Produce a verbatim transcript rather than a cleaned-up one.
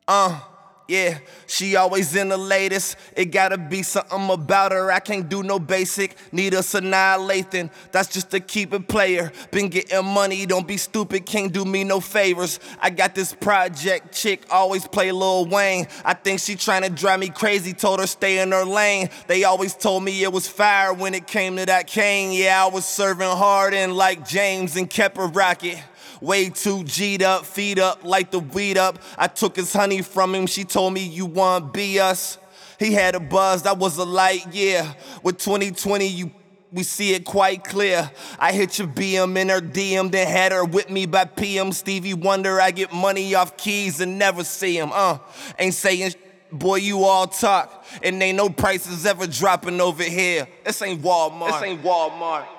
Uh, yeah, she always in the latest. It gotta be something about her. I can't do no basic. Need us annihilating. That's just to keep it player. Been getting money, don't be stupid. Can't do me no favors. I got this project chick, always play Lil Wayne. I think she tryna drive me crazy. Told her stay in her lane. They always told me it was fire when it came to that cane. Yeah, I was serving hard and like James and kept a rocket. Way too G'd up, feet up, like the weed up. I took his honey from him, she told me you wanna be us. He had a buzz, that was a light year. With twenty twenty, you we see it quite clear. I hit your B M in her D M, then had her with me by P M. Stevie Wonder, I get money off keys and never see him. Uh, ain't saying sh- boy, you all talk. And ain't no prices ever dropping over here. This ain't Walmart. This ain't Walmart.